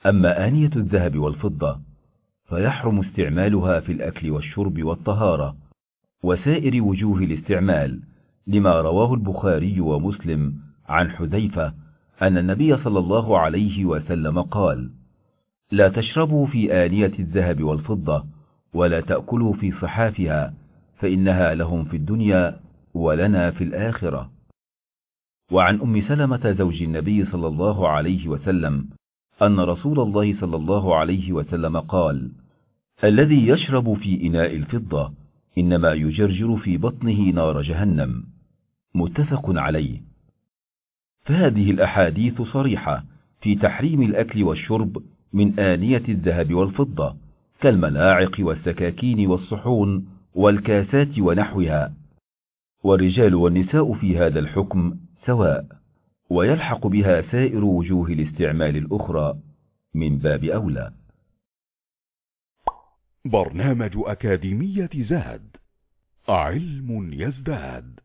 أما آنية الذهب والفضة فيحرم استعمالها في الأكل والشرب والطهارة وسائر وجوه الاستعمال، لما رواه البخاري ومسلم عن حذيفة أن النبي صلى الله عليه وسلم قال: لا تشربوا في آنية الذهب والفضة، ولا تأكلوا في صحافها، فإنها لهم في الدنيا ولنا في الآخرة. وعن أم سلمة زوج النبي صلى الله عليه وسلم أن رسول الله صلى الله عليه وسلم قال: الذي يشرب في إناء الفضة إنما يجرجر في بطنه نار جهنم. متفق عليه. فهذه الأحاديث صريحة في تحريم الأكل والشرب من آنية الذهب والفضة، كالملاعق والسكاكين والصحون والكاسات ونحوها، والرجال والنساء في هذا الحكم سواء، ويلحق بها سائر وجوه الاستعمال الأخرى من باب أولى. برنامج أكاديمية زاد، علم يزداد.